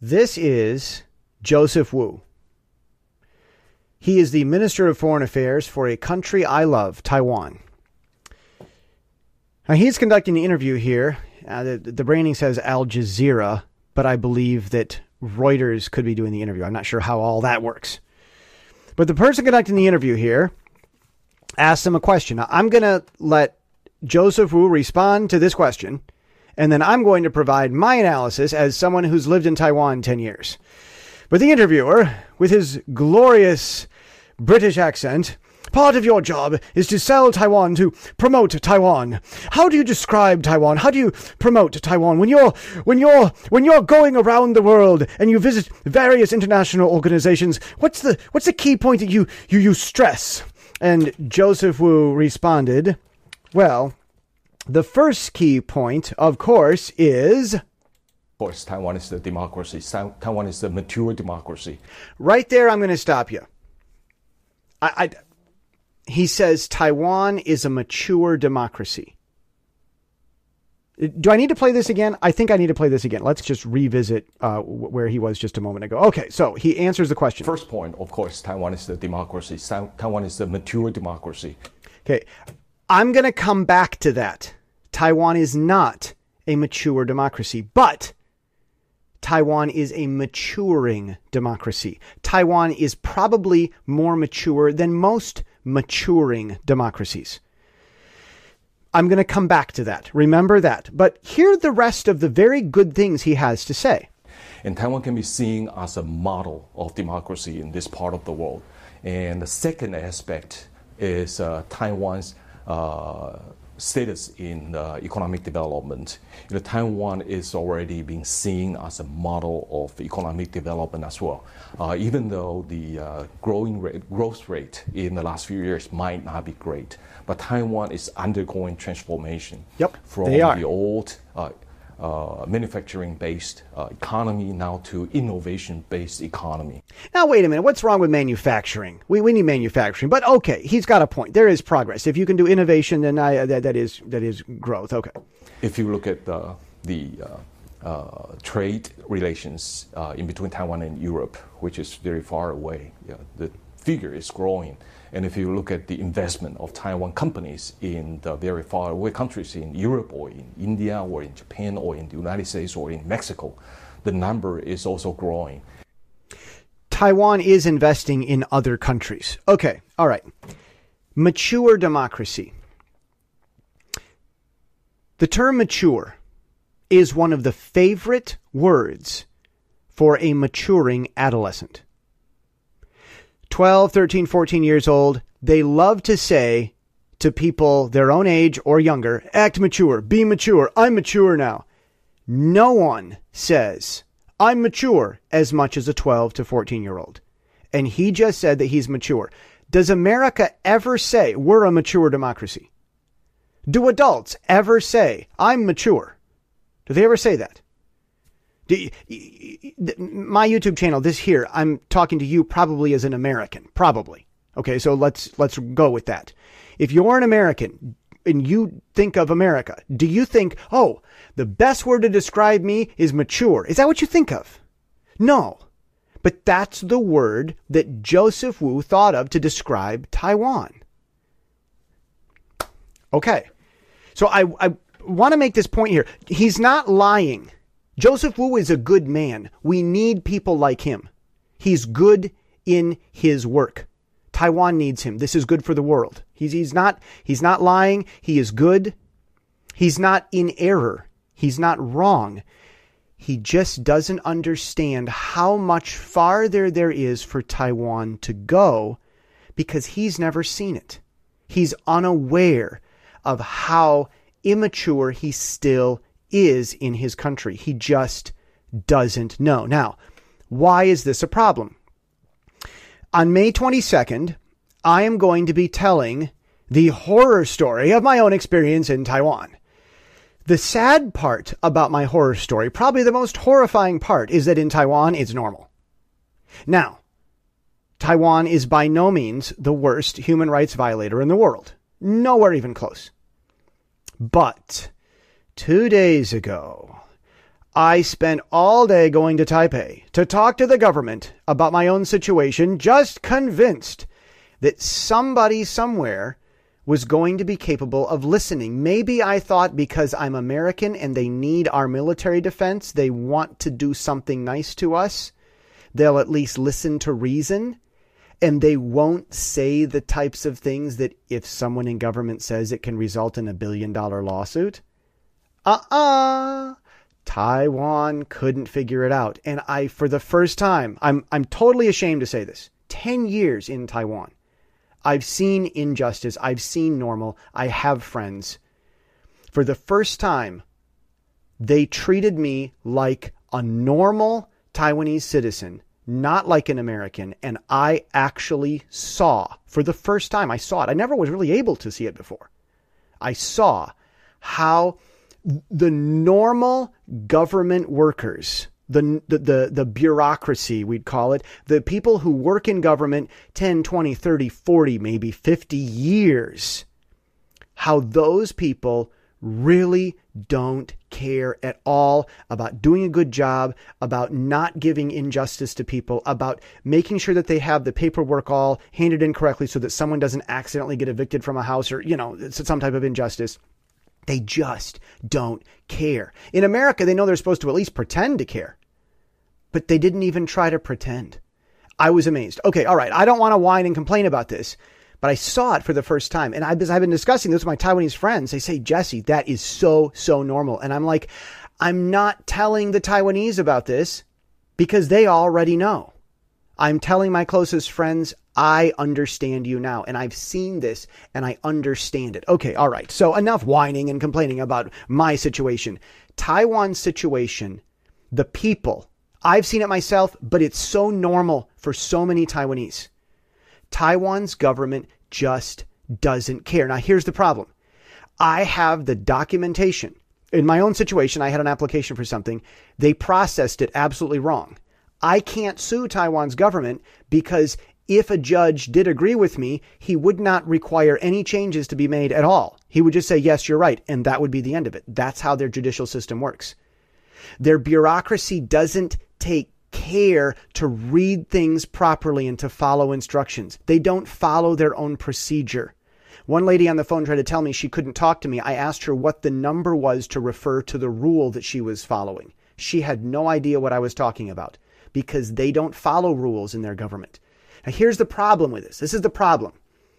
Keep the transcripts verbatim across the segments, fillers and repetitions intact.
This is Joseph Wu. He is the Minister of Foreign Affairs for a country I love, Taiwan. Now, he's conducting the interview here. Uh, the, the branding says Al Jazeera, but I believe that Reuters could be doing the interview. I'm not sure how all that works. But the person conducting the interview here asked him a question. Now, I'm going to let Joseph Wu respond to this question, and then I'm going to provide my analysis as someone who's lived in Taiwan ten years. But the interviewer, with his glorious British accent, part of your job is to sell Taiwan, to promote Taiwan. How do you describe Taiwan? How do you promote Taiwan when you're when you're when you're going around the world and you visit various international organizations? What's the what's the key point that you you you stress? And Joseph Wu responded, well, the first key point, of course, is... Of course, Taiwan is the democracy. Taiwan is the mature democracy. Right there, I'm going to stop you. I, I, he says Taiwan is a mature democracy. Do I need to play this again? I think I need to play this again. Let's just revisit uh, where he was just a moment ago. Okay, so he answers the question. First point, of course, Taiwan is the democracy. Taiwan is the mature democracy. Okay, I'm going to come back to that. Taiwan is not a mature democracy, but Taiwan is a maturing democracy. Taiwan is probably more mature than most maturing democracies. I'm going to come back to that. Remember that. But hear the rest of the very good things he has to say. And Taiwan can be seen as a model of democracy in this part of the world. And the second aspect is uh, Taiwan's uh, status in uh, economic development. You know, Taiwan is already being seen as a model of economic development as well. Uh, even though the uh, growing rate, growth rate in the last few years might not be great, but Taiwan is undergoing transformation yep, from the old uh, uh, manufacturing-based uh, economy now to innovation-based economy. Now, wait a minute. What's wrong with manufacturing? We we need manufacturing, but okay, he's got a point. There is progress. If you can do innovation, then I, that that is that is growth. Okay. If you look at the the uh, uh, trade relations uh, in between Taiwan and Europe, which is very far away, yeah, the figure is growing. And if you look at the investment of Taiwan companies in the very far away countries in Europe or in India or in Japan or in the United States or in Mexico, the number is also growing. Taiwan is investing in other countries. Okay, all right. Mature democracy. The term mature is one of the favorite words for a maturing adolescent. twelve, thirteen, fourteen years old, they love to say to people their own age or younger, act mature, be mature, I'm mature now. No one says, I'm mature, as much as a twelve to fourteen year old. And he just said that he's mature. Does America ever say we're a mature democracy? Do adults ever say, I'm mature? Do they ever say that? Do you, my YouTube channel, this here, I'm talking to you probably as an American, probably. Okay, so let's let's go with that. If you're an American and you think of America, do you think, oh, the best word to describe me is mature? Is that what you think of? No. But that's the word that Joseph Wu thought of to describe Taiwan. Okay. So I, I want to make this point here. He's not lying. Joseph Wu is a good man. We need people like him. He's good in his work. Taiwan needs him. This is good for the world. He's, he's not, he's not lying. He is good. He's not in error. He's not wrong. He just doesn't understand how much farther there is for Taiwan to go because he's never seen it. He's unaware of how immature he still is in his country. He just doesn't know. Now, why is this a problem? On May twenty-second, I am going to be telling the horror story of my own experience in Taiwan. The sad part about my horror story, probably the most horrifying part, is that in Taiwan, it's normal. Now, Taiwan is by no means the worst human rights violator in the world. Nowhere even close. But two days ago, I spent all day going to Taipei to talk to the government about my own situation, just convinced that somebody somewhere was going to be capable of listening. Maybe I thought because I'm American and they need our military defense, they want to do something nice to us, they'll at least listen to reason, and they won't say the types of things that if someone in government says it can result in a billion dollar lawsuit. Uh-uh. Taiwan couldn't figure it out. And I, for the first time, I'm I'm totally ashamed to say this, ten years in Taiwan, I've seen injustice. I've seen normal. I have friends. For the first time, they treated me like a normal Taiwanese citizen, not like an American. And I actually saw, for the first time, I saw it. I never was really able to see it before. I saw how the normal government workers, the, the the the bureaucracy, we'd call it, the people who work in government ten, twenty, thirty, forty, maybe fifty years, how those people really don't care at all about doing a good job, about not giving injustice to people, about making sure that they have the paperwork all handed in correctly so that someone doesn't accidentally get evicted from a house or, you know, some type of injustice. They just don't care. In America, they know they're supposed to at least pretend to care, but they didn't even try to pretend. I was amazed. Okay, all right. I don't want to whine and complain about this, but I saw it for the first time. And I've been discussing this with my Taiwanese friends. They say, Jesse, that is so, so normal. And I'm like, I'm not telling the Taiwanese about this because they already know. I'm telling my closest friends, I understand you now. And I've seen this and I understand it. Okay, all right. So enough whining and complaining about my situation. Taiwan's situation, the people, I've seen it myself, but it's so normal for so many Taiwanese. Taiwan's government just doesn't care. Now, here's the problem. I have the documentation. In my own situation, I had an application for something. They processed it absolutely wrong. I can't sue Taiwan's government because if a judge did agree with me, he would not require any changes to be made at all. He would just say, yes, you're right. And that would be the end of it. That's how their judicial system works. Their bureaucracy doesn't take care to read things properly and to follow instructions. They don't follow their own procedure. One lady on the phone tried to tell me she couldn't talk to me. I asked her what the number was to refer to the rule that she was following. She had no idea what I was talking about because they don't follow rules in their government. Now, here's the problem with this. This is the problem.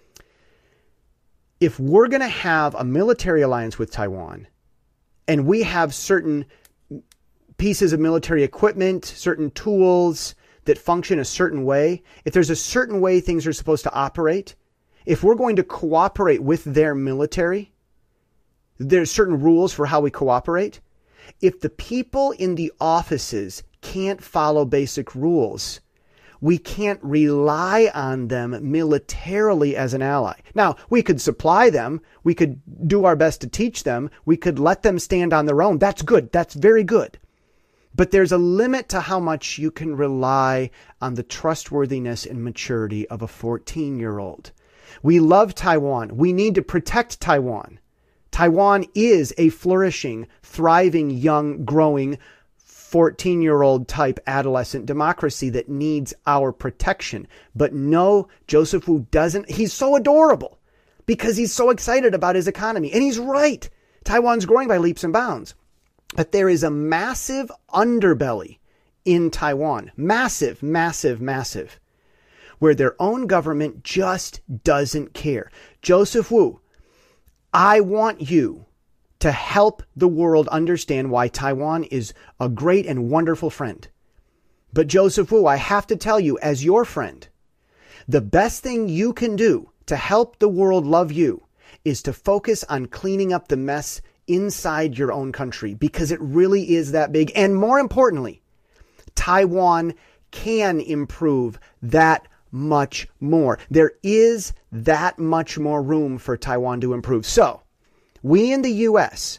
If we're going to have a military alliance with Taiwan and we have certain pieces of military equipment, certain tools that function a certain way, if there's a certain way things are supposed to operate, if we're going to cooperate with their military, there's certain rules for how we cooperate. If the people in the offices can't follow basic rules, we can't rely on them militarily as an ally. Now, we could supply them. We could do our best to teach them. We could let them stand on their own. That's good. That's very good. But there's a limit to how much you can rely on the trustworthiness and maturity of a fourteen-year-old. We love Taiwan. We need to protect Taiwan. Taiwan is a flourishing, thriving, young, growing, fourteen-year-old type adolescent democracy that needs our protection. But no, Joseph Wu doesn't. He's so adorable because he's so excited about his economy. And he's right. Taiwan's growing by leaps and bounds. But there is a massive underbelly in Taiwan. Massive, massive, massive. Where their own government just doesn't care. Joseph Wu, I want you to help the world understand why Taiwan is a great and wonderful friend. But Joseph Wu, I have to tell you, as your friend, the best thing you can do to help the world love you is to focus on cleaning up the mess inside your own country, because it really is that big. And more importantly, Taiwan can improve that much more. There is that much more room for Taiwan to improve. So, we in the U S,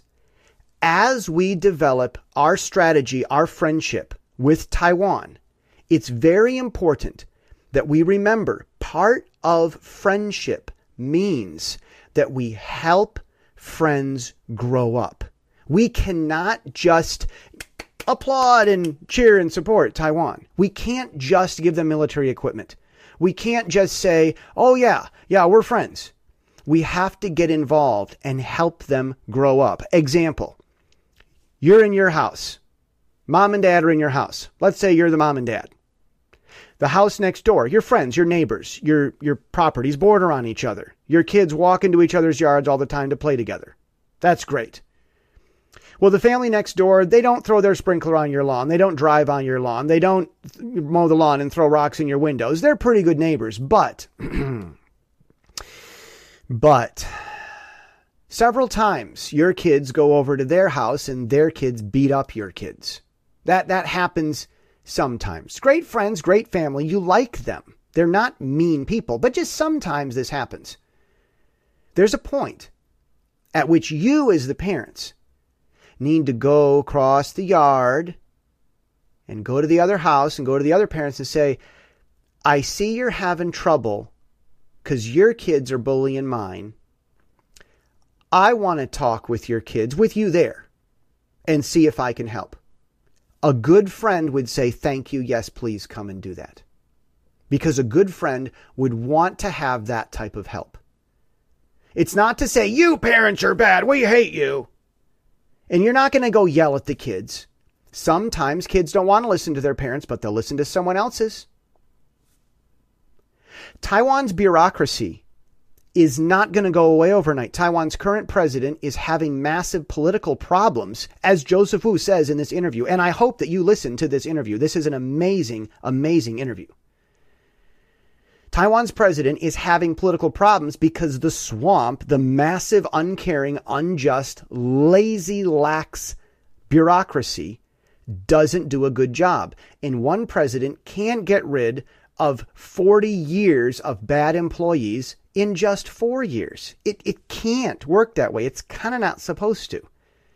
as we develop our strategy, our friendship with Taiwan, it's very important that we remember part of friendship means that we help friends grow up. We cannot just applaud and cheer and support Taiwan. We can't just give them military equipment. We can't just say, oh yeah, yeah, we're friends. We have to get involved and help them grow up. Example, you're in your house. Mom and dad are in your house. Let's say you're the mom and dad. The house next door, your friends, your neighbors, your, your properties border on each other. Your kids walk into each other's yards all the time to play together. That's great. Well, the family next door, they don't throw their sprinkler on your lawn. They don't drive on your lawn. They don't mow the lawn and throw rocks in your windows. They're pretty good neighbors, but, but several times your kids go over to their house and their kids beat up your kids. That, that happens sometimes. Great friends, great family. You like them. They're not mean people, but just sometimes this happens. There's a point at which you as the parents need to go across the yard and go to the other house and go to the other parents and say, I see you're having trouble because your kids are bullying mine. I want to talk with your kids, with you there, and see if I can help. A good friend would say, thank you, yes, please come and do that. Because a good friend would want to have that type of help. It's not to say, you parents are bad, we hate you. And you're not going to go yell at the kids. Sometimes kids don't want to listen to their parents, but they'll listen to someone else's. Taiwan's bureaucracy is not going to go away overnight. Taiwan's current president is having massive political problems, as Joseph Wu says in this interview. And I hope that you listen to this interview. This is an amazing, amazing interview. Taiwan's president is having political problems because the swamp, the massive, uncaring, unjust, lazy, lax bureaucracy doesn't do a good job. And one president can't get rid of forty years of bad employees in just four years. It, it can't work that way. It's kind of not supposed to.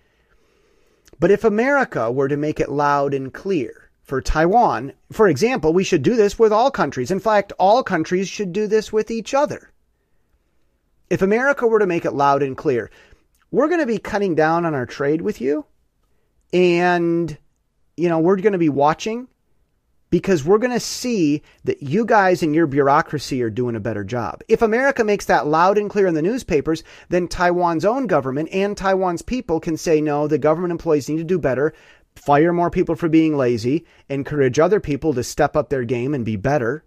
But if America were to make it loud and clear, for Taiwan, for example, we should do this with all countries. In fact, all countries should do this with each other. If America were to make it loud and clear, we're going to be cutting down on our trade with you. And, you know, we're going to be watching because we're going to see that you guys and your bureaucracy are doing a better job. If America makes that loud and clear in the newspapers, then Taiwan's own government and Taiwan's people can say, no, the government employees need to do better. Fire more people for being lazy, encourage other people to step up their game and be better.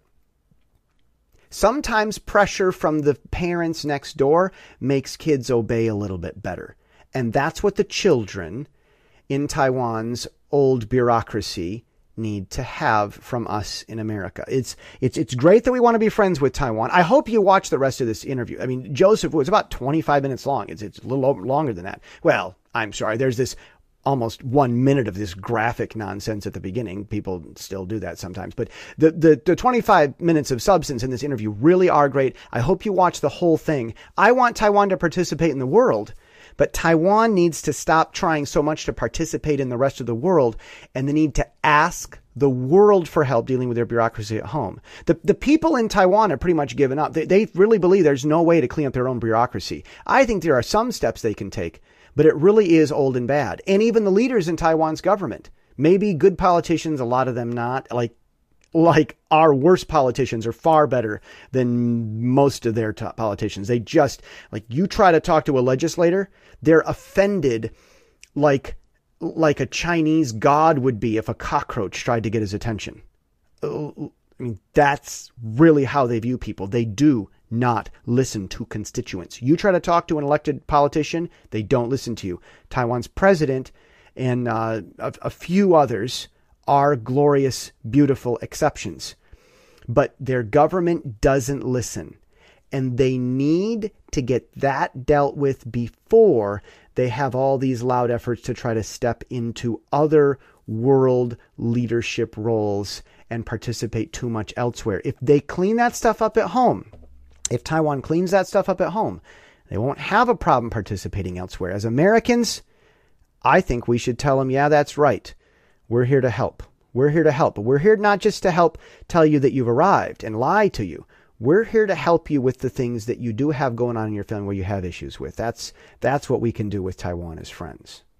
Sometimes pressure from the parents next door makes kids obey a little bit better. And that's what the children in Taiwan's old bureaucracy need to have from us in America. It's it's it's great that we want to be friends with Taiwan. I hope you watch the rest of this interview. I mean, Joseph was about twenty-five minutes long. It's, it's a little longer than that. Well, I'm sorry. There's this almost one minute of this graphic nonsense at the beginning. People still do that sometimes. But the, the, the twenty-five minutes of substance in this interview really are great. I hope you watch the whole thing. I want Taiwan to participate in the world, but Taiwan needs to stop trying so much to participate in the rest of the world, and they need to ask the world for help dealing with their bureaucracy at home. The the people in Taiwan are pretty much given up. They, they really believe there's no way to clean up their own bureaucracy. I think there are some steps they can take, but it really is old and bad. And even the leaders in Taiwan's government, maybe good politicians, a lot of them not, like like our worst politicians are far better than most of their top politicians. They just, like, you try to talk to a legislator, they're offended like like a Chinese god would be if a cockroach tried to get his attention. I mean, that's really how they view people. They do not listen to constituents. You try to talk to an elected politician, they don't listen to you. Taiwan's president and uh, a, a few others are glorious, beautiful exceptions. But their government doesn't listen. And they need to get that dealt with before they have all these loud efforts to try to step into other world leadership roles and participate too much elsewhere. If they clean that stuff up at home, if Taiwan cleans that stuff up at home, they won't have a problem participating elsewhere. As Americans, I think we should tell them, yeah, that's right. We're here to help. We're here to help. But we're here not just to help tell you that you've arrived and lie to you. We're here to help you with the things that you do have going on in your family where you have issues with. That's that's what we can do with Taiwan as friends.